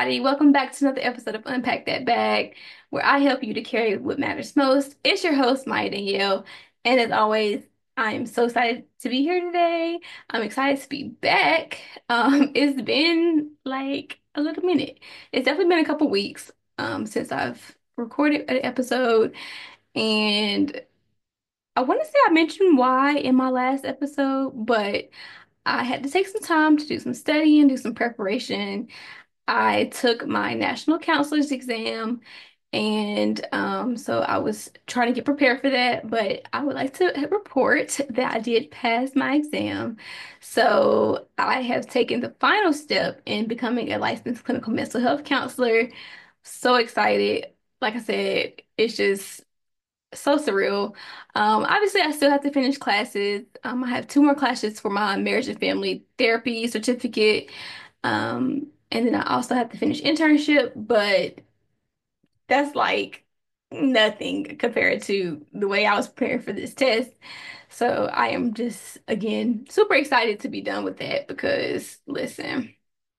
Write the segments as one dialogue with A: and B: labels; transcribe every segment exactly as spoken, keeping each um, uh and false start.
A: everybody. Welcome back to another episode of Unpack That Bag, where I help you to carry what matters most. It's your host, Maya Danielle. And as always, I am so excited to be here today. I'm excited to be back. Um, it's been like a little minute. It's definitely been a couple weeks um, since I've recorded an episode. And I want to say I mentioned why in my last episode, but I had to take some time to do some studying, do some preparation. I took my national counselor's exam, and um, so I was trying to get prepared for that. But I would like to report that I did pass my exam. So I have taken the final step in becoming a licensed clinical mental health counselor. So excited. Like I said, it's just so surreal. Um, obviously, I still have to finish classes. Um, I have two more classes for my marriage and family therapy certificate. Um, and then I also have to finish internship, but that's like nothing compared to the way I was preparing for this test. So I am just, again, super excited to be done with that because, listen,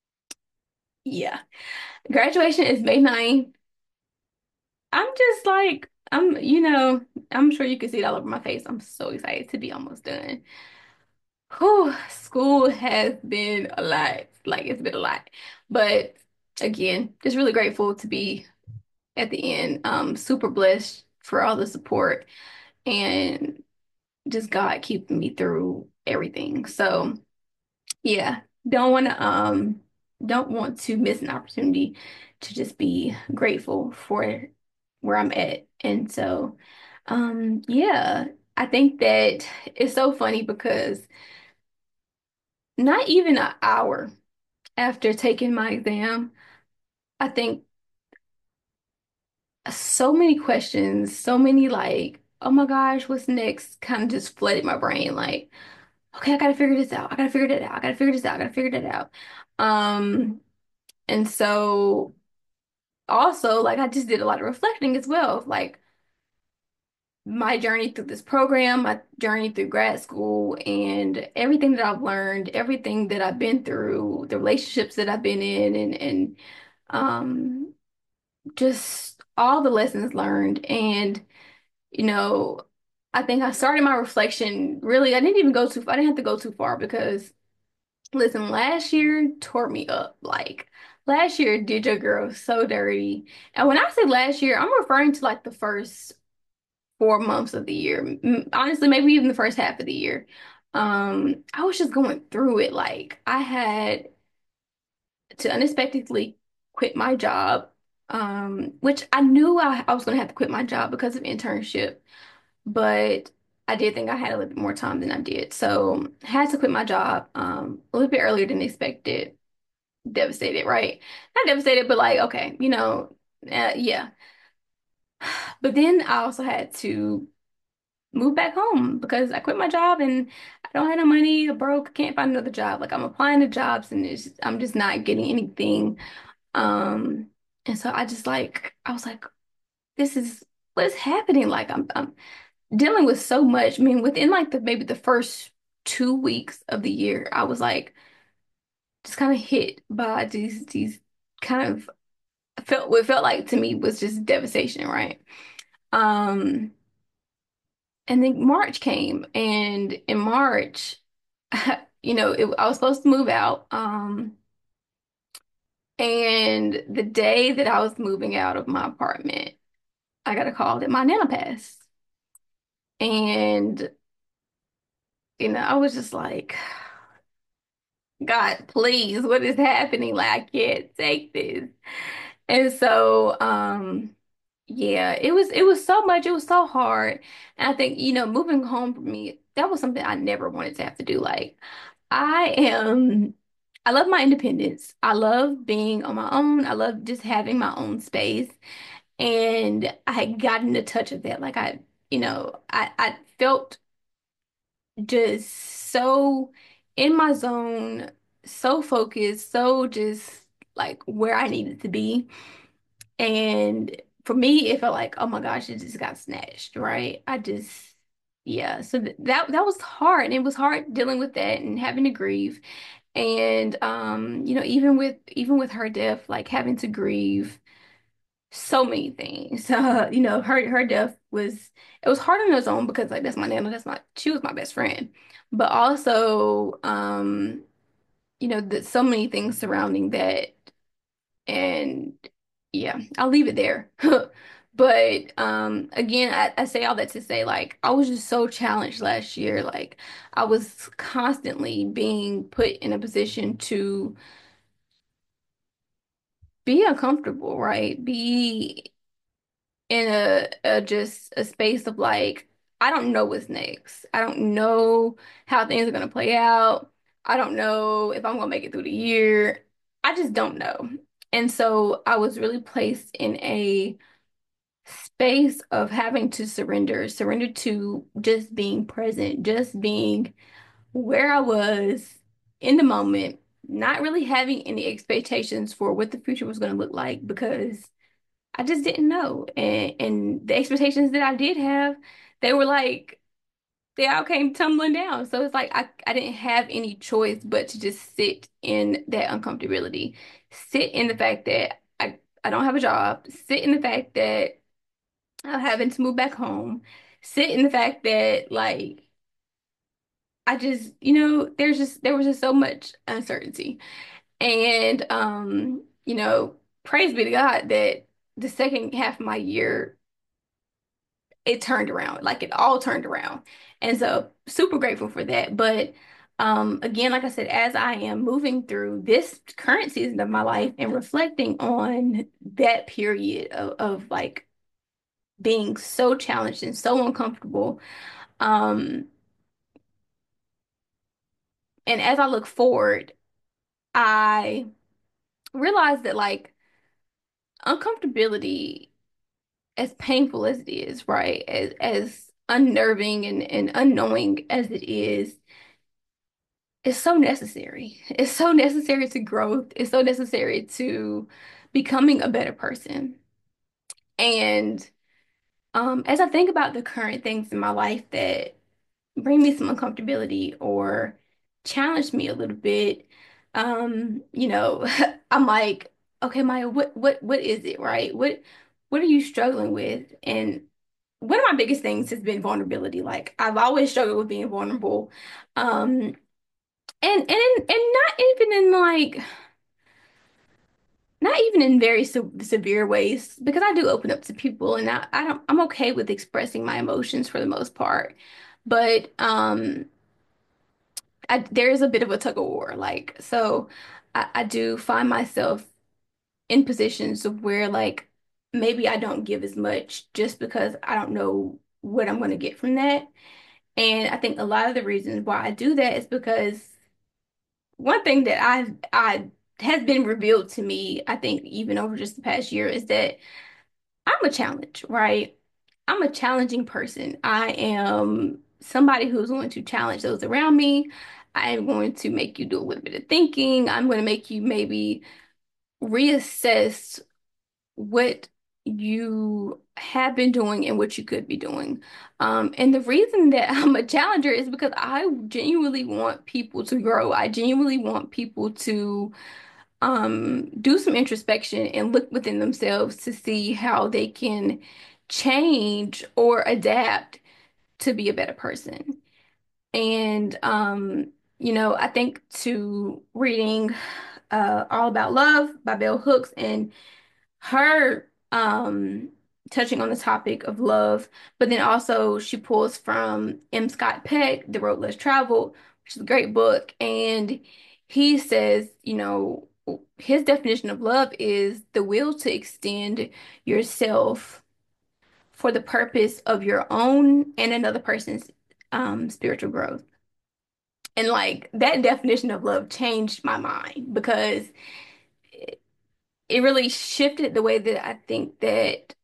A: yeah, graduation is May ninth. I'm just like, I'm, you know, I'm sure you can see it all over my face. I'm so excited to be almost done. Whew, school has been a lot. Like, it's been a lot. But again, just really grateful to be at the end. Um, super blessed for all the support and just God keeping me through everything. So yeah, don't want to um don't want to miss an opportunity to just be grateful for where I'm at. And so um yeah, I think that it's so funny because not even an hour after taking my exam, I think so many questions, so many like, oh my gosh, what's next? Kind of just flooded my brain. Like, okay, I gotta figure this out. I gotta figure that out. I gotta figure this out. I gotta figure that out. Um, and so also like I just did a lot of reflecting as well, of, like my journey through this program, my journey through grad school, and everything that I've learned, everything that I've been through, the relationships that I've been in, and and um, just all the lessons learned. And you know, I think I started my reflection really, I didn't even go too, I didn't have to go too far because, listen, last year tore me up. Like, last year did your girl so dirty. And when I say last year, I'm referring to like the first four months of the year. M- Honestly, maybe even the first half of the year. Um, I was just going through it. Like, I had to unexpectedly quit my job, um, which I knew I, I was going to have to quit my job because of internship. But I did think I had a little bit more time than I did. So I had to quit my job um, a little bit earlier than expected. Devastated, right? Not devastated, but like, okay, you know, uh, yeah. But then I also had to move back home because I quit my job and I don't have no money, I'm broke, can't find another job. Like I'm applying to jobs and it's I'm just not getting anything. Um, and so I just like I was like, this is what is happening? Like I'm I'm dealing with so much. I mean, within like the maybe the first two weeks of the year, I was like just kind of hit by these these kind of felt what felt like to me was just devastation, right? Um, and then March came, and in March, you know, it, I was supposed to move out. Um, and the day that I was moving out of my apartment, I got a call that my nana passed. And, you know, I was just like, God, please, what is happening? Like, I can't take this. And so, um, yeah, it was it was so much, it was so hard. And I think, you know, moving home for me, that was something I never wanted to have to do. Like, I am I love my independence. I love being on my own. I love just having my own space. And I had gotten a touch of that. Like I, you know, I, I felt just so in my zone, so focused, so just like where I needed to be. And for me, it felt like, oh my gosh, it just got snatched, right? I just, yeah. So th that that was hard. And it was hard dealing with that and having to grieve. And um, you know, even with even with her death, like having to grieve so many things. Uh, you know, her her death was it was hard on its own because like that's my nana, that's my she was my best friend. But also, um, you know, that so many things surrounding that. And yeah, I'll leave it there. But um again, I, I say all that to say like I was just so challenged last year. Like I was constantly being put in a position to be uncomfortable, right? Be in a, a just a space of like, I don't know what's next. I don't know how things are gonna play out. I don't know if I'm gonna make it through the year. I just don't know. And so I was really placed in a space of having to surrender, surrender to just being present, just being where I was in the moment, not really having any expectations for what the future was going to look like because I just didn't know. And and the expectations that I did have, they were like they all came tumbling down. So it's like I, I didn't have any choice but to just sit in that uncomfortability, sit in the fact that I, I don't have a job, sit in the fact that I'm having to move back home, sit in the fact that like I just, you know, there's just there was just so much uncertainty. And um, you know, praise be to God that the second half of my year it turned around, like it all turned around. And so super grateful for that. But um again, like I said, as I am moving through this current season of my life and reflecting on that period of, of like being so challenged and so uncomfortable, um, and as I look forward, I realize that like uncomfortability, as painful as it is, right, as as unnerving and, and unknowing as it is, it's so necessary. It's so necessary to growth. It's so necessary to becoming a better person. And um, as I think about the current things in my life that bring me some uncomfortability or challenge me a little bit, um, you know, I'm like, okay, Maya, what what what is it, right? What what are you struggling with? And one of my biggest things has been vulnerability. Like I've always struggled with being vulnerable. Um, and and in, and not even in like not even in very se severe ways because I do open up to people and I, I don't I'm okay with expressing my emotions for the most part. But um I, there is a bit of a tug of war. Like, so I, I do find myself in positions of where like maybe I don't give as much just because I don't know what I'm going to get from that. And I think a lot of the reasons why I do that is because one thing that I I has been revealed to me, I think even over just the past year, is that I'm a challenge, right? I'm a challenging person. I am somebody who's going to challenge those around me. I am going to make you do a little bit of thinking. I'm going to make you maybe reassess what you have been doing and what you could be doing. Um, and the reason that I'm a challenger is because I genuinely want people to grow. I genuinely want people to um, do some introspection and look within themselves to see how they can change or adapt to be a better person. And um, you know, I think to reading uh All About Love by Bell Hooks and her um touching on the topic of love, but then also she pulls from M. Scott Peck, The Road Less Traveled, which is a great book. And he says, you know, his definition of love is the will to extend yourself for the purpose of your own and another person's um spiritual growth. And like that definition of love changed my mind because it, it really shifted the way that I think that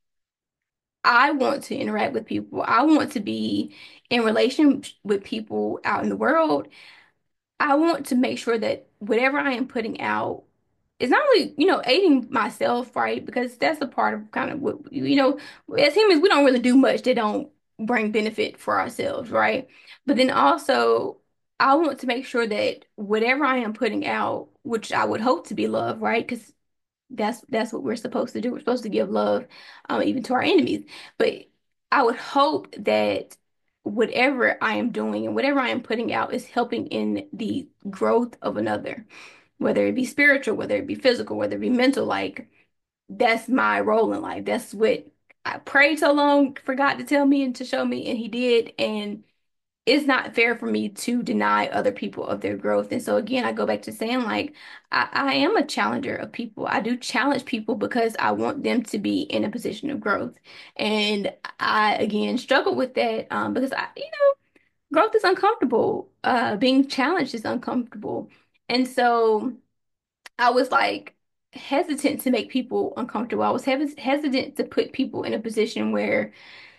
A: I want to interact with people. I want to be in relation with people out in the world. I want to make sure that whatever I am putting out is not only, you know, aiding myself, right? Because that's a part of kind of what, you know, as humans, we don't really do much that don't bring benefit for ourselves, right? But then also I want to make sure that whatever I am putting out, which I would hope to be love, right? Because that's that's what we're supposed to do. We're supposed to give love, um, even to our enemies. But I would hope that whatever I am doing and whatever I am putting out is helping in the growth of another, whether it be spiritual, whether it be physical, whether it be mental. Like that's my role in life. That's what I prayed so long for God to tell me and to show me, and He did. And it's not fair for me to deny other people of their growth. And so again, I go back to saying like I, I am a challenger of people. I do challenge people because I want them to be in a position of growth. And I again struggle with that um, because I, you know, growth is uncomfortable. Uh, being challenged is uncomfortable. And so I was like hesitant to make people uncomfortable. I was hes hesitant to put people in a position where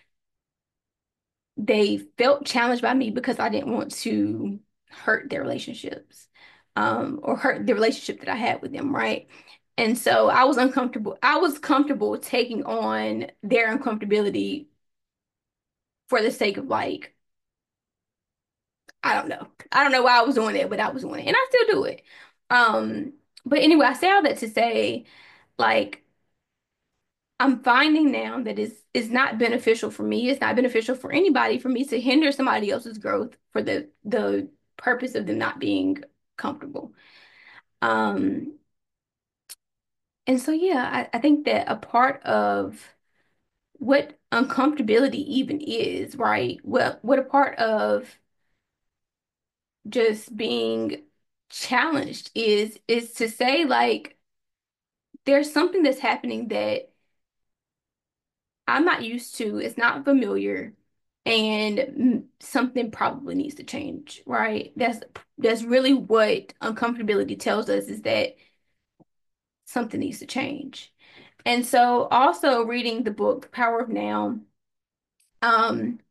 A: they felt challenged by me because I didn't want to hurt their relationships, um, or hurt the relationship that I had with them, right? And so I was uncomfortable. I was comfortable taking on their uncomfortability for the sake of like, I don't know. I don't know why I was doing it, but I was doing it. And I still do it. Um, but anyway, I say all that to say, like, I'm finding now that it's it's not beneficial for me. It's not beneficial for anybody for me to hinder somebody else's growth for the the purpose of them not being comfortable. Um, and so yeah, I, I think that a part of what uncomfortability even is, right? What what a part of just being challenged is is to say like there's something that's happening that I'm not used to. It's not familiar, and mm, something probably needs to change, right? That's that's really what uncomfortability tells us is that something needs to change. And so, also reading the book The Power of Now, um,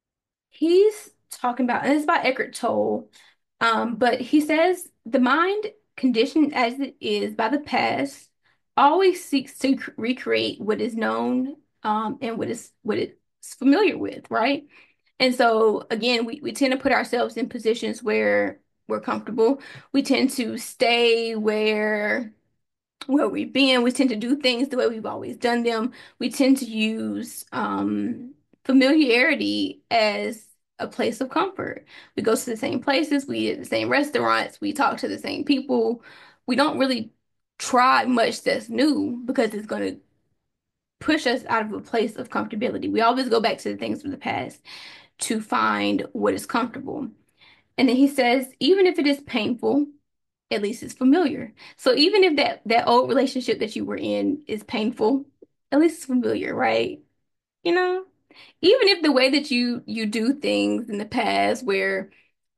A: he's talking about, and it's by Eckhart Tolle, um, but he says the mind, conditioned as it is by the past, always seeks to c- recreate what is known, um, and what is what it's familiar with, right? And so again, we, we tend to put ourselves in positions where we're comfortable. We tend to stay where where we've been. We tend to do things the way we've always done them. We tend to use um, familiarity as a place of comfort. We go to the same places, we eat at the same restaurants, we talk to the same people. We don't really try much that's new because it's going to push us out of a place of comfortability. We always go back to the things from the past to find what is comfortable. And then he says, even if it is painful, at least it's familiar. So even if that that old relationship that you were in is painful, at least it's familiar, right? You know, even if the way that you you do things in the past where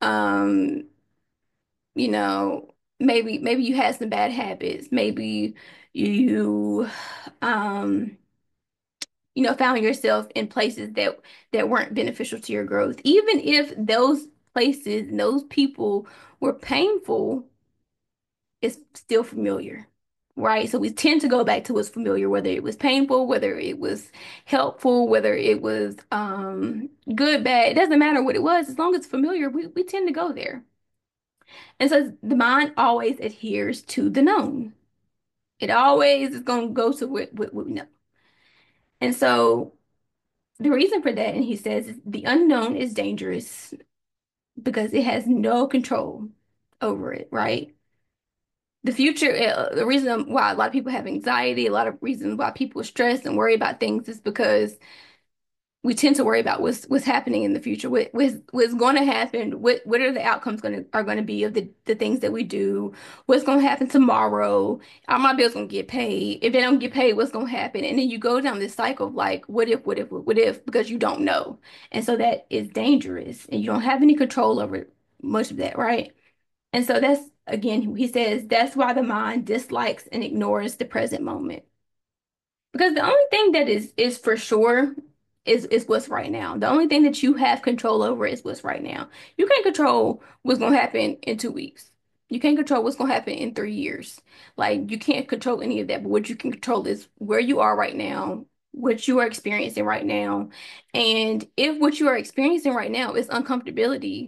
A: um, you know, maybe maybe you had some bad habits, maybe you um you know, found yourself in places that that weren't beneficial to your growth. Even if those places and those people were painful, it's still familiar, right? So we tend to go back to what's familiar, whether it was painful, whether it was helpful, whether it was um good, bad. It doesn't matter what it was, as long as it's familiar, we, we tend to go there. And so the mind always adheres to the known. It always is going to go to what, what, what we know. And so the reason for that, and he says, is the unknown is dangerous because it has no control over it, right? The future, uh, the reason why a lot of people have anxiety, a lot of reasons why people stress and worry about things is because we tend to worry about what's what's happening in the future, what what's, what's going to happen, what what are the outcomes going to are going to be of the the things that we do, what's going to happen tomorrow, are my bills going to get paid? If they don't get paid, what's going to happen? And then you go down this cycle of like, what if, what if, what if, because you don't know, and so that is dangerous, and you don't have any control over much of that, right? And so that's again, he says that's why the mind dislikes and ignores the present moment. Because the only thing that is is for sure is is what's right now. The only thing that you have control over is what's right now. You can't control what's gonna happen in two weeks. You can't control what's gonna happen in three years. Like you can't control any of that, but what you can control is where you are right now, what you are experiencing right now. And if what you are experiencing right now is uncomfortability,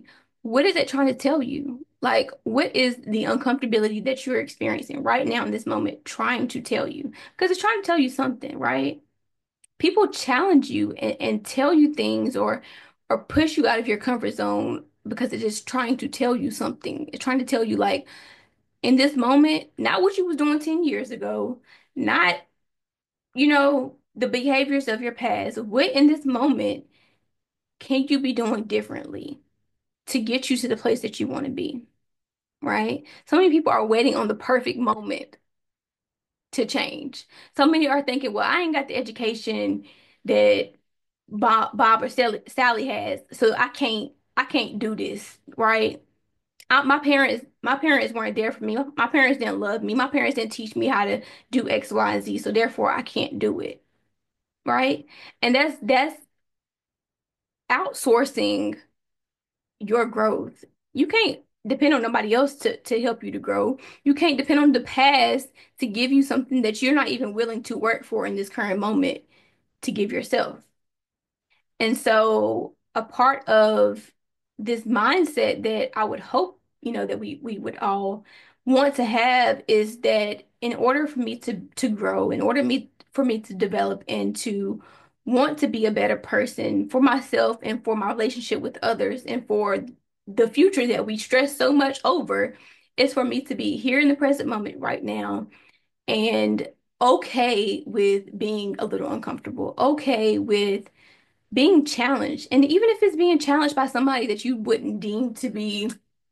A: what is it trying to tell you? Like, what is the uncomfortability that you're experiencing right now in this moment trying to tell you? Because it's trying to tell you something, right? People challenge you and, and tell you things or or push you out of your comfort zone because it's just trying to tell you something. It's trying to tell you like in this moment, not what you was doing ten years ago, not, you know, the behaviors of your past. What in this moment can you be doing differently to get you to the place that you want to be, right? So many people are waiting on the perfect moment to change. So many are thinking, well, I ain't got the education that Bob, Bob or Sally, Sally has, so I can't, I can't do this, right? I, my parents, my parents weren't there for me. My parents didn't love me. My parents didn't teach me how to do X, Y, and Z, so therefore I can't do it, right? And that's that's outsourcing your growth. You can't depend on nobody else to to help you to grow. You can't depend on the past to give you something that you're not even willing to work for in this current moment to give yourself. And so a part of this mindset that I would hope, you know, that we we would all want to have is that in order for me to to grow, in order me for me to develop and to want to be a better person for myself and for my relationship with others and for the future that we stress so much over, is for me to be here in the present moment right now and okay with being a little uncomfortable, okay with being challenged. And even if it's being challenged by somebody that you wouldn't deem to be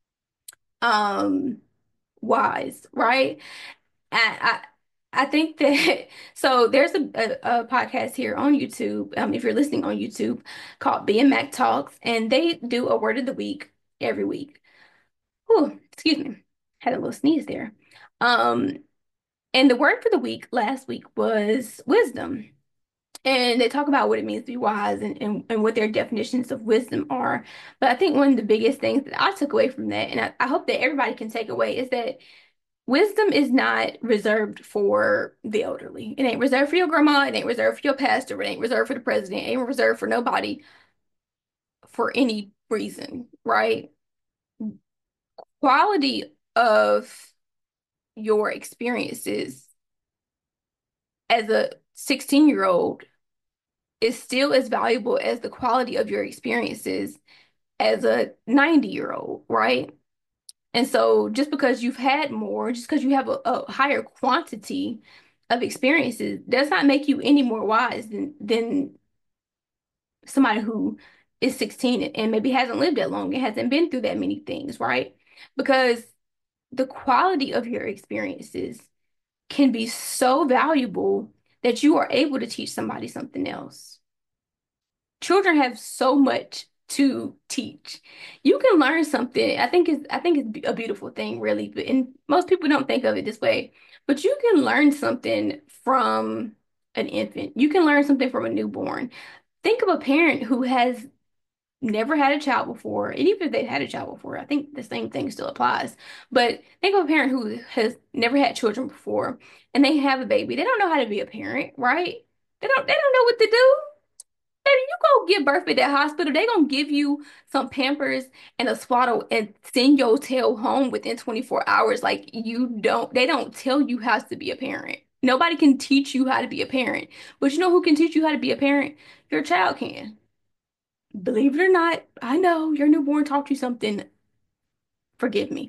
A: um wise, right? I I, I think that so there's a, a, a podcast here on YouTube, um, if you're listening on YouTube, called B M Mac Talks, and they do a word of the week every week. Whew, excuse me. Had a little sneeze there. Um, and the word for the week last week was wisdom. And they talk about what it means to be wise and, and, and what their definitions of wisdom are. But I think one of the biggest things that I took away from that, and I, I hope that everybody can take away, is that wisdom is not reserved for the elderly. It ain't reserved for your grandma. It ain't reserved for your pastor. It ain't reserved for the president. It ain't reserved for nobody for any reason, right? Quality of your experiences as a sixteen year old is still as valuable as the quality of your experiences as a ninety year old, right? And so just because you've had more, just because you have a, a higher quantity of experiences does not make you any more wise than than somebody who is sixteen and, and maybe hasn't lived that long and hasn't been through that many things, right? Because the quality of your experiences can be so valuable that you are able to teach somebody something else. Children have so much to teach. You can learn something. I think it's I think it's a beautiful thing, really. But and most people don't think of it this way. But you can learn something from an infant. You can learn something from a newborn. Think of a parent who has never had a child before, and even if they've had a child before, I think the same thing still applies. But think of a parent who has never had children before, and they have a baby. They don't know how to be a parent, right? They don't they don't know what to do. Baby, you go give birth at that hospital, they gonna give you some Pampers and a swaddle and send your tail home within twenty-four hours. Like you don't, they don't tell you how to be a parent. Nobody can teach you how to be a parent. But you know who can teach you how to be a parent? Your child can. Believe it or not, I know your newborn taught you something. Forgive me.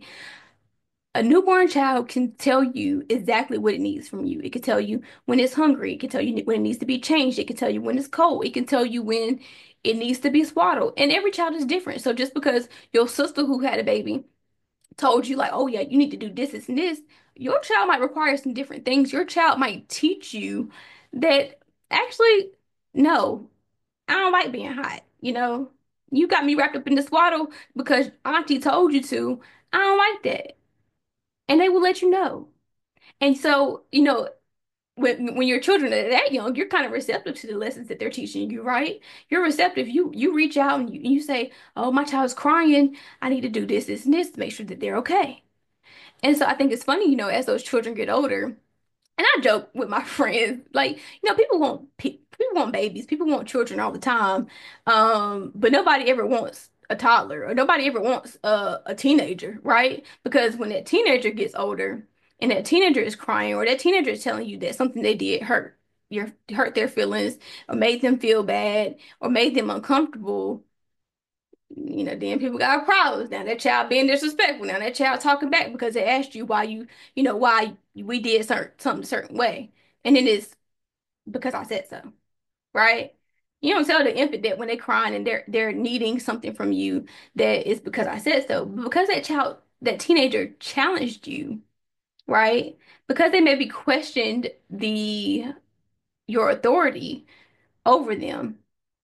A: A newborn child can tell you exactly what it needs from you. It can tell you when it's hungry. It can tell you when it needs to be changed. It can tell you when it's cold. It can tell you when it needs to be swaddled. And every child is different. So just because your sister who had a baby told you like, oh yeah, you need to do this, this, and this, your child might require some different things. Your child might teach you that actually, no, I don't like being hot. You know, you got me wrapped up in the swaddle because auntie told you to. I don't like that. And they will let you know. And so, you know, when when your children are that young, you're kind of receptive to the lessons that they're teaching you, right? You're receptive. You you reach out and you, you say, "Oh, my child's crying. I need to do this, this, and this to make sure that they're okay." And so I think it's funny, you know, as those children get older, and I joke with my friends, like, you know, people want pe people want babies, people want children all the time, um, but nobody ever wants a toddler, or nobody ever wants a, a teenager, right? Because when that teenager gets older and that teenager is crying, or that teenager is telling you that something they did hurt your hurt their feelings or made them feel bad or made them uncomfortable, you know, then people got problems. Now that child being disrespectful. Now that child talking back because they asked you why you, you know, why we did certain something a certain way. And then it's because I said so, right? You don't tell the infant that when they're crying and they're they're needing something from you that it's because I said so. But because that child, that teenager challenged you, right? Because they maybe questioned the your authority over them.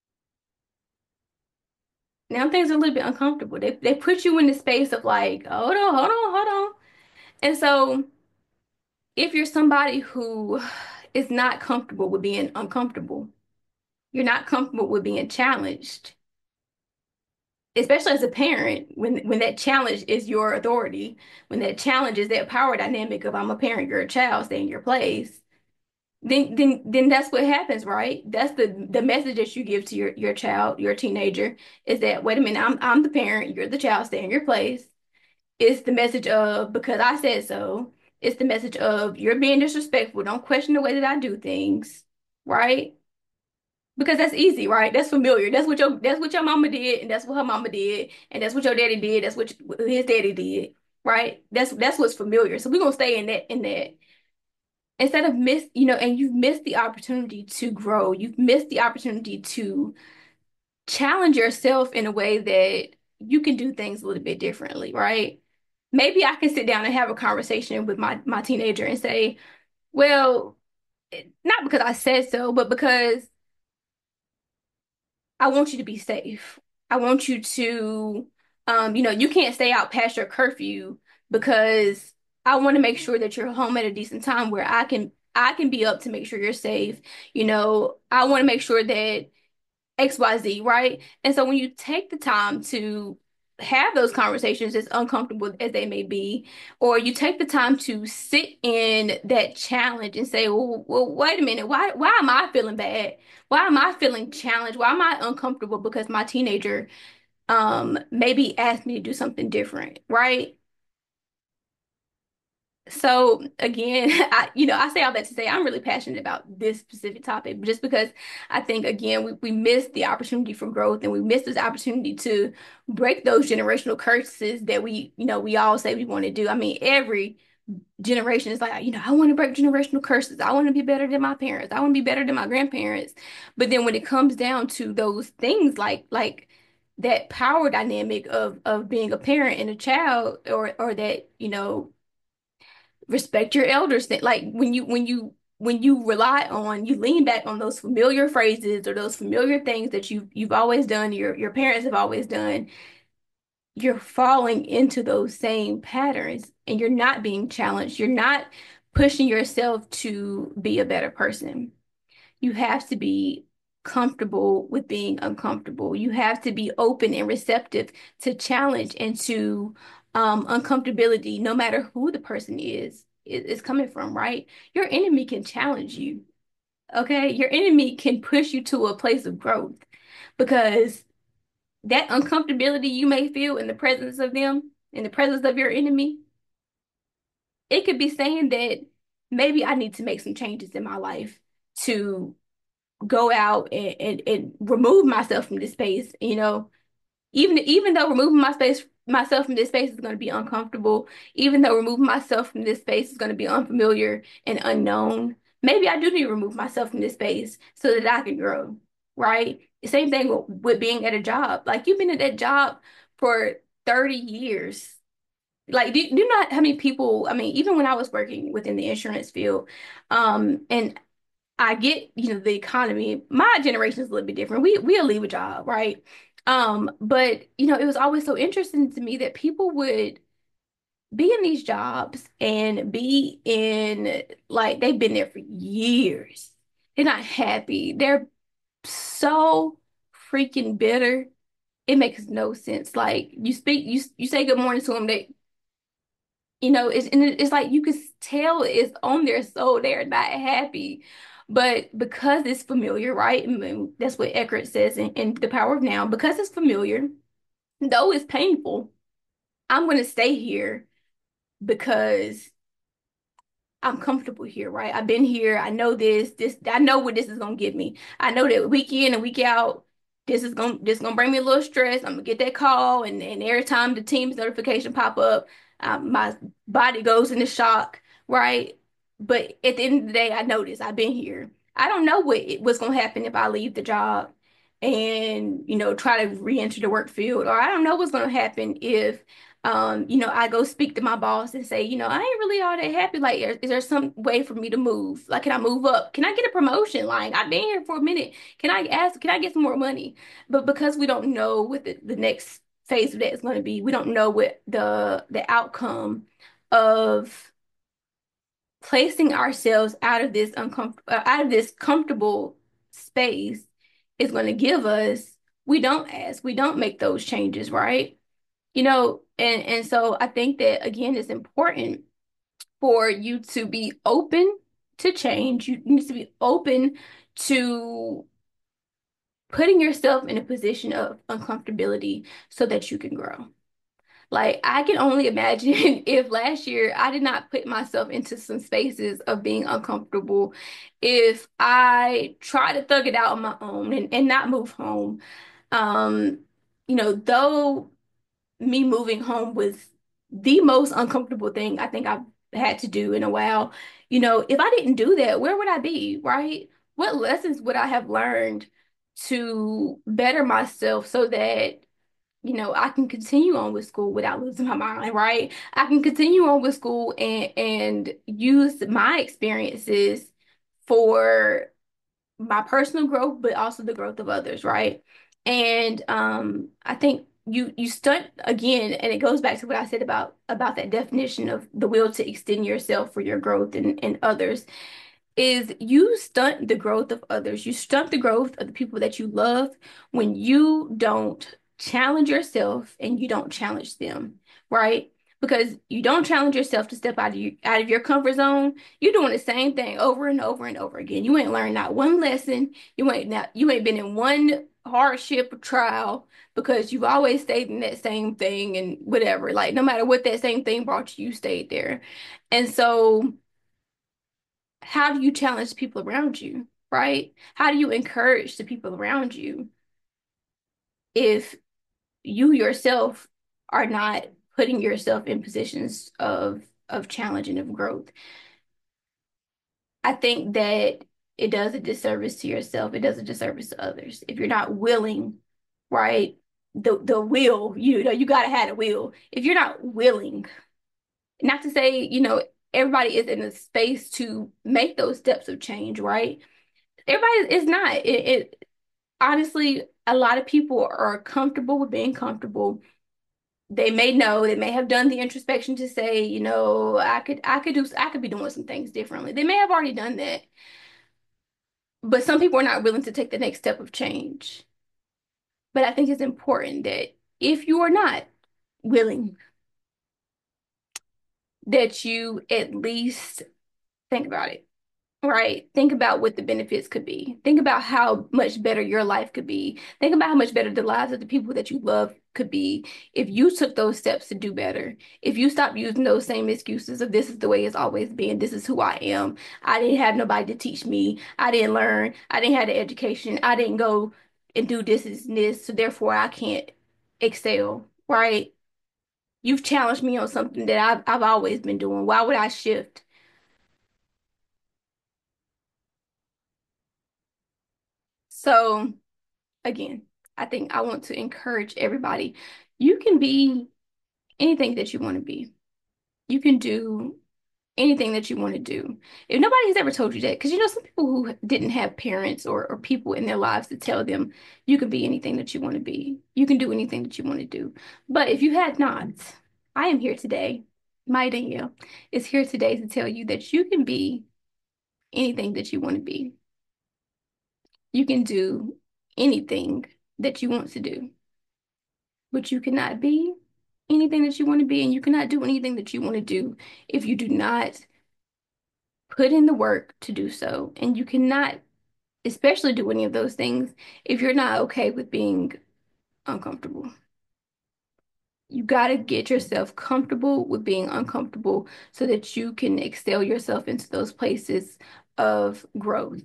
A: Now things are a little bit uncomfortable. They they put you in the space of like, hold on, hold on, hold on. And so if you're somebody who is not comfortable with being uncomfortable, you're not comfortable with being challenged, especially as a parent, when when that challenge is your authority, when that challenge is that power dynamic of I'm a parent, you're a child, stay in your place, then then then that's what happens, right? That's the the message that you give to your your child, your teenager, is that wait a minute, I'm I'm the parent, you're the child, stay in your place. It's the message of because I said so. It's the message of you're being disrespectful. Don't question the way that I do things, right? Because that's easy, right? That's familiar. That's what your that's what your mama did, and that's what her mama did, and that's what your daddy did. That's what his daddy did, right? That's that's what's familiar. So we're gonna stay in that in that instead of miss, you know, and you've missed the opportunity to grow. You've missed the opportunity to challenge yourself in a way that you can do things a little bit differently, right? Maybe I can sit down and have a conversation with my my teenager and say, well, not because I said so, but because I want you to be safe. I want you to, um, you know, you can't stay out past your curfew because I want to make sure that you're home at a decent time where I can I can be up to make sure you're safe. You know, I want to make sure that X Y Z, right? And so when you take the time to have those conversations, as uncomfortable as they may be, or you take the time to sit in that challenge and say, well, well, wait a minute, why why am I feeling bad? Why am I feeling challenged? Why am I uncomfortable because my teenager um maybe asked me to do something different, right? So again, I you know, I say all that to say I'm really passionate about this specific topic just because I think again we, we missed the opportunity for growth and we missed this opportunity to break those generational curses that we, you know, we all say we want to do. I mean, every generation is like, you know, I want to break generational curses. I want to be better than my parents. I want to be better than my grandparents. But then when it comes down to those things like like that power dynamic of of being a parent and a child or or that, you know, respect your elders thing. Like when you when you when you rely on you lean back on those familiar phrases or those familiar things that you you've always done, your your parents have always done, you're falling into those same patterns and you're not being challenged. You're not pushing yourself to be a better person. You have to be comfortable with being uncomfortable. You have to be open and receptive to challenge and to um, uncomfortability, no matter who the person is, is, is coming from, right? Your enemy can challenge you, okay? Your enemy can push you to a place of growth because that uncomfortability you may feel in the presence of them, in the presence of your enemy, it could be saying that maybe I need to make some changes in my life to go out and, and, and remove myself from this space, you know, even even though removing my space myself from this space is going to be uncomfortable, even though removing myself from this space is going to be unfamiliar and unknown, maybe I do need to remove myself from this space so that I can grow, right? Same thing with, with being at a job. Like you've been at that job for thirty years. Like, do, do you know how many people, I mean, even when I was working within the insurance field, um, and I get, you know, the economy. My generation is a little bit different. We we'll leave a job, right? Um, but you know, it was always so interesting to me that people would be in these jobs and be in like they've been there for years. They're not happy. They're so freaking bitter. It makes no sense. Like you speak, you you say good morning to them. They you know, it's and it's like you can tell it's on their soul. They're not happy. But because it's familiar, right? I mean, that's what Eckhart says in, in The Power of Now. Because it's familiar, Though it's painful, I'm going to stay here because I'm comfortable here, right? I've been here. I know this, this, I know what this is gonna give me. I know that week in and week out, this is gonna this gonna bring me a little stress. I'm gonna get that call, and, and every time the team's notification pop up, um, my body goes into shock, right? But at the end of the day, I know this. I've been here. I don't know what what's gonna happen if I leave the job and you know try to re-enter the work field, or I don't know what's gonna happen if um, you know, I go speak to my boss and say, you know, I ain't really all that happy. Like, is, is there some way for me to move? Like, can I move up? Can I get a promotion? Like, I've been here for a minute. Can I ask, can I get some more money? But because we don't know what the, the next phase of that is going to be, we don't know what the the outcome of placing ourselves out of this uncomfortable, uh, out of this comfortable space is going to give us. We don't ask, we don't make those changes, right? You know, and and so I think that again, it's important for you to be open to change. You need to be open to putting yourself in a position of uncomfortability so that you can grow. Like I can only imagine if last year I did not put myself into some spaces of being uncomfortable, if I tried to thug it out on my own and, and not move home. Um, you know, though me moving home was the most uncomfortable thing I think I've had to do in a while. You know, if I didn't do that, where would I be, right? What lessons would I have learned to better myself so that, you know, I can continue on with school without losing my mind, right? I can continue on with school and and use my experiences for my personal growth, but also the growth of others, right? And um, I think you you stunt again, and it goes back to what I said about about that definition of the will to extend yourself for your growth and, and others is you stunt the growth of others. You stunt the growth of the people that you love when you don't challenge yourself and you don't challenge them, right? Because you don't challenge yourself to step out of your out of your comfort zone. You're doing the same thing over and over and over again. You ain't learned not one lesson. You ain't not you ain't been in one hardship or trial because you've always stayed in that same thing and whatever. Like no matter what that same thing brought you, you stayed there. And so how do you challenge people around you, right? How do you encourage the people around you if you yourself are not putting yourself in positions of of challenge and of growth? I think that it does a disservice to yourself. It does a disservice to others. If you're not willing, right? The the will, you know, you gotta have a will. If you're not willing, not to say, you know, everybody is in a space to make those steps of change, right? Everybody is not. It, it honestly, a lot of people are comfortable with being comfortable. They may know, they may have done the introspection to say, you know, I could, I could do, I could be doing some things differently. They may have already done that, but some people are not willing to take the next step of change. But I think it's important that if you are not willing, that you at least think about it. Right. Think about what the benefits could be. Think about how much better your life could be. Think about how much better the lives of the people that you love could be if you took those steps to do better. If you stopped using those same excuses of this is the way it's always been, this is who I am. I didn't have nobody to teach me. I didn't learn. I didn't have the education. I didn't go and do this and this, so therefore I can't excel. Right? You've challenged me on something that I've I've always been doing. Why would I shift? So again, I think I want to encourage everybody. You can be anything that you want to be. You can do anything that you want to do. If nobody has ever told you that, because you know, some people who didn't have parents or, or people in their lives to tell them you can be anything that you want to be. You can do anything that you want to do. But if you had not, I am here today. My Danielle is here today to tell you that you can be anything that you want to be. You can do anything that you want to do. But you cannot be anything that you want to be, and you cannot do anything that you want to do if you do not put in the work to do so. And you cannot, especially do any of those things if you're not okay with being uncomfortable. gotta get yourself comfortable with being uncomfortable so that you can excel yourself into those places of growth.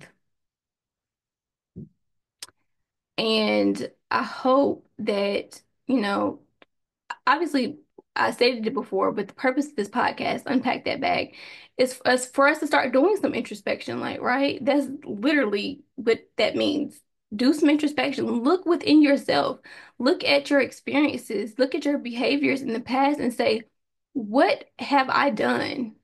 A: And I hope that, you know, obviously I stated it before, but the purpose of this podcast, Unpack That Bag, is for us, for us to start doing some introspection, like, right? That's literally what that means. Do some introspection. Look within yourself. Look at your experiences. Look at your behaviors in the past and say, what have I done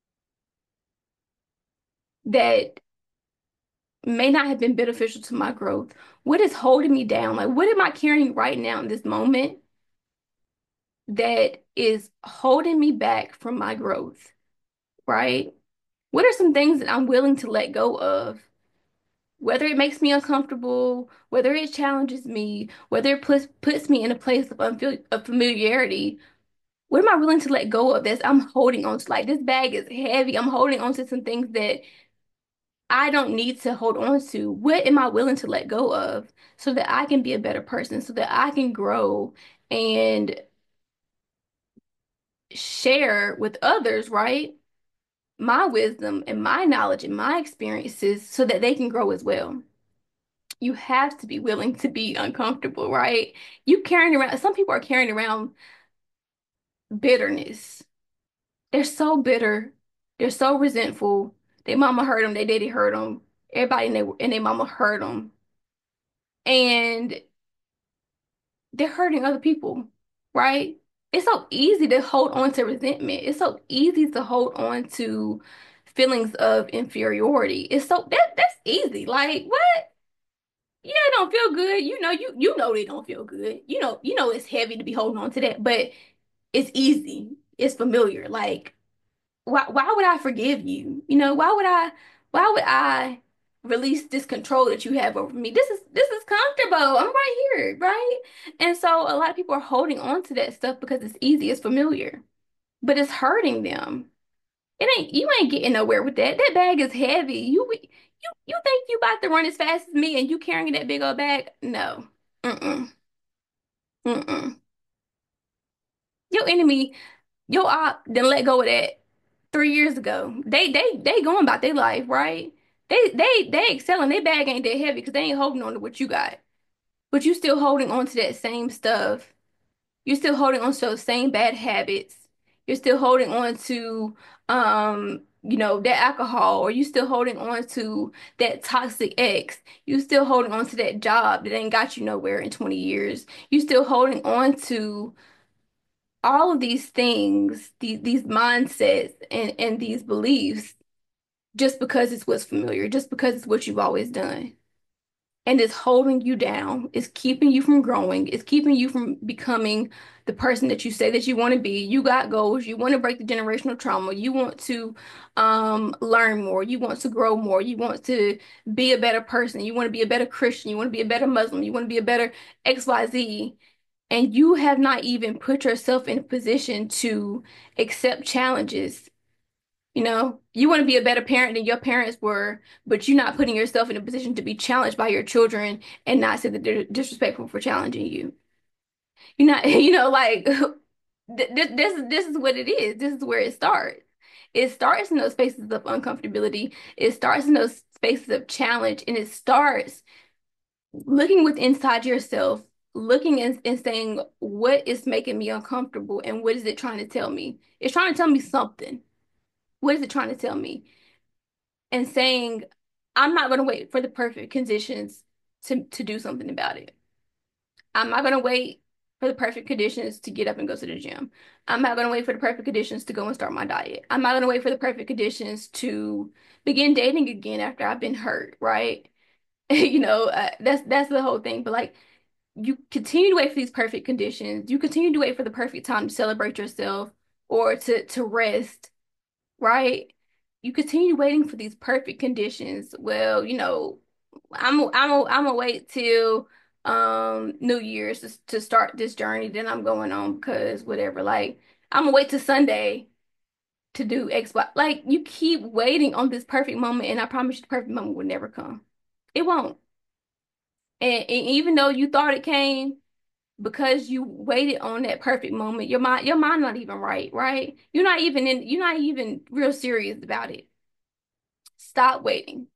A: that may not have been beneficial to my growth? What is holding me down? Like, what am I carrying right now in this moment that is holding me back from my growth, right? What are some things that I'm willing to let go of? Whether it makes me uncomfortable, whether it challenges me, whether it puts puts me in a place of unfamiliar of familiarity, what am I willing to let go of this? I'm holding on to, like, this bag is heavy. I'm holding on to some things that I don't need to hold on to. What am I willing to let go of so that I can be a better person, so that I can grow and share with others, right? My wisdom and my knowledge and my experiences so that they can grow as well. You have to be willing to be uncomfortable, right? You carrying around, some people are carrying around bitterness. They're so bitter. They're so resentful. Their mama hurt them, their daddy hurt them. Everybody in their in their mama hurt them. And they're hurting other people, right? It's so easy to hold on to resentment. It's so easy to hold on to feelings of inferiority. It's so that that's easy. Like, what? Yeah, it don't feel good. You know, you you know they don't feel good. You know, you know it's heavy to be holding on to that, but it's easy. It's familiar. Like, why why would I forgive you? You know, why would I why would I release this control that you have over me? This is this is comfortable. I'm right here, right? And so a lot of people are holding on to that stuff because it's easy, it's familiar, but it's hurting them. It ain't you ain't getting nowhere with that. That bag is heavy. You you you think you about to run as fast as me and you carrying that big old bag? No. Mm-mm. Mm-mm. Your enemy, your op, then let go of that three years ago. They they they going about their life, right? They they they excelling. Their bag ain't that heavy because they ain't holding on to what you got. But you still holding on to that same stuff. You're still holding on to those same bad habits. You're still holding on to um, you know, that alcohol, or you still holding on to that toxic ex. You still holding on to that job that ain't got you nowhere in twenty years. You still holding on to all of these things, these these mindsets and and these beliefs just because it's what's familiar, just because it's what you've always done. And it's holding you down. It's keeping you from growing. It's keeping you from becoming the person that you say that you want to be. You got goals. You want to break the generational trauma. You want to um, learn more. You want to grow more. You want to be a better person. You want to be a better Christian. You want to be a better Muslim. You want to be a better X Y Z. And you have not even put yourself in a position to accept challenges. You know, you want to be a better parent than your parents were, but you're not putting yourself in a position to be challenged by your children and not say that they're disrespectful for challenging you. You're not, you know, like th th this this is what it is. This is where it starts. It starts in those spaces of uncomfortability. It starts in those spaces of challenge, and it starts looking with inside yourself, looking and, and saying, what is making me uncomfortable and what is it trying to tell me? It's trying to tell me something. What is it trying to tell me? And saying, I'm not going to wait for the perfect conditions to, to do something about it. I'm not going to wait for the perfect conditions to get up and go to the gym. I'm not going to wait for the perfect conditions to go and start my diet. I'm not going to wait for the perfect conditions to begin dating again after I've been hurt, right? You know, uh, that's that's the whole thing. But like, you continue to wait for these perfect conditions. You continue to wait for the perfect time to celebrate yourself or to to rest, right? You continue waiting for these perfect conditions. Well, you know, I'm I'm I'm gonna wait till um New Year's to, to start this journey. Then I'm going on because whatever. Like, I'm gonna wait till Sunday to do X, Y. Like, you keep waiting on this perfect moment, and I promise you, the perfect moment will never come. It won't. And, and even though you thought it came, because you waited on that perfect moment, your mind, your mind not even right, right? You're not even in, you're not even real serious about it. Stop waiting.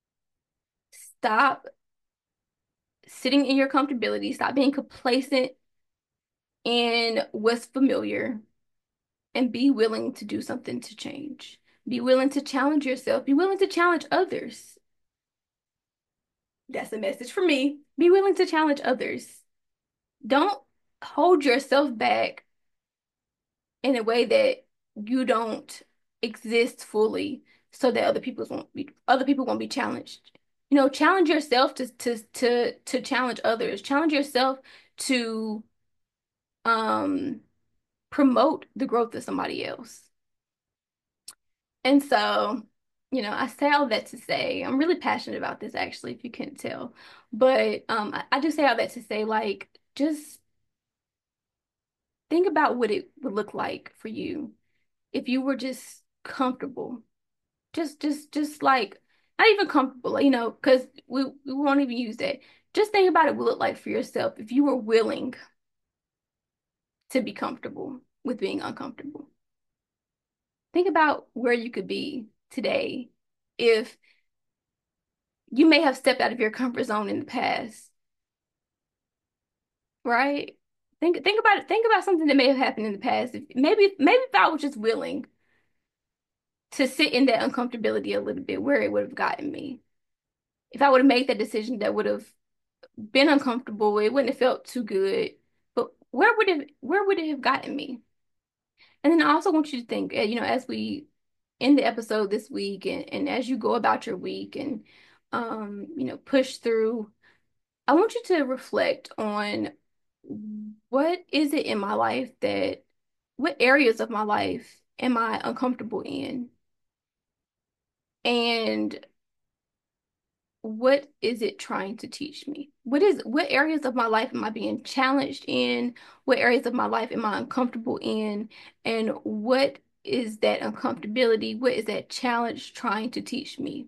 A: Stop sitting in your comfortability. Stop being complacent in what's familiar and be willing to do something to change. Be willing to challenge yourself. Be willing to challenge others. That's a message for me. Be willing to challenge others. Don't hold yourself back in a way that you don't exist fully so that other people won't be other people won't be challenged. You know, challenge yourself to to to to challenge others. Challenge yourself to um promote the growth of somebody else. And so, you know, I say all that to say I'm really passionate about this actually, if you couldn't tell. But um I, I do say all that to say like just think about what it would look like for you if you were just comfortable. Just, just, just like not even comfortable, you know, because we we won't even use that. Just think about it would look like for yourself if you were willing to be comfortable with being uncomfortable. Think about where you could be today if you may have stepped out of your comfort zone in the past, right? Think think about it. Think about something that may have happened in the past. If, maybe maybe if I was just willing to sit in that uncomfortability a little bit, where it would have gotten me. If I would have made that decision, that would have been uncomfortable. It wouldn't have felt too good. But where would it where would it have gotten me? And then I also want you to think, uh, you know, as we end the episode this week and, and as you go about your week and um, you know, push through, I want you to reflect on what is it in my life that what areas of my life am I uncomfortable in? And what is it trying to teach me? What is what areas of my life am I being challenged in? What areas of my life am I uncomfortable in? And what is that uncomfortability? What is that challenge trying to teach me?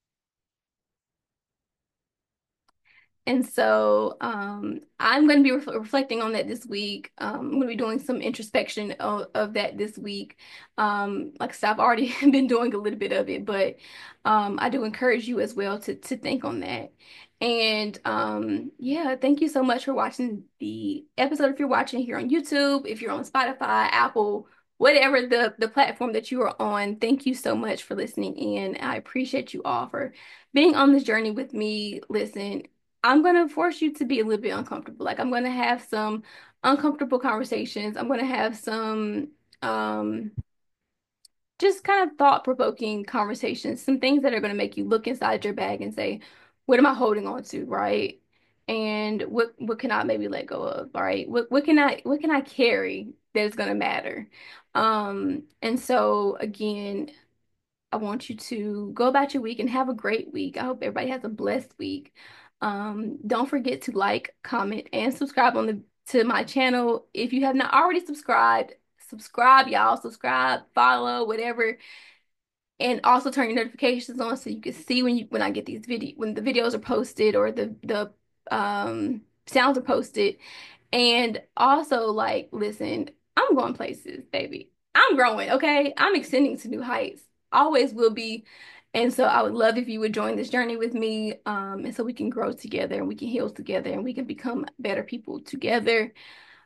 A: And so um, I'm going to be ref reflecting on that this week. Um, I'm going to be doing some introspection of, of that this week. Um, like I said, I've already been doing a little bit of it, but um, I do encourage you as well to to think on that. And um, yeah, thank you so much for watching the episode. If you're watching here on YouTube, if you're on Spotify, Apple, whatever the the platform that you are on, thank you so much for listening in. I appreciate you all for being on this journey with me. Listen. I'm going to force you to be a little bit uncomfortable. Like I'm going to have some uncomfortable conversations. I'm going to have some um just kind of thought-provoking conversations, some things that are going to make you look inside your bag and say, what am I holding on to, right? And what what can I maybe let go of, all right? What what can I what can I carry that's going to matter? Um and so again, I want you to go about your week and have a great week. I hope everybody has a blessed week. Um, don't forget to like, comment, and subscribe on the to my channel. If you have not already subscribed, subscribe, y'all. Subscribe, follow, whatever, and also turn your notifications on so you can see when you when I get these video when the videos are posted or the the um sounds are posted. And also, like, listen, I'm going places, baby. I'm growing, okay? I'm extending to new heights. Always will be. And so I would love if you would join this journey with me. Um, and so we can grow together and we can heal together and we can become better people together.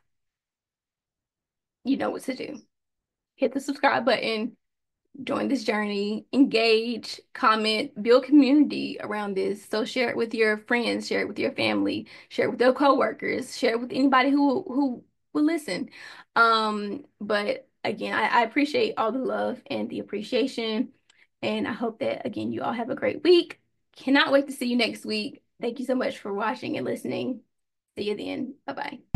A: You know what to do. Hit the subscribe button, join this journey, engage, comment, build community around this. So share it with your friends, share it with your family, share it with your coworkers, share it with anybody who who will listen. Um, but again, I, I appreciate all the love and the appreciation. And I hope that again you all have a great week. Cannot wait to see you next week. Thank you so much for watching and listening. See you then. Bye-bye.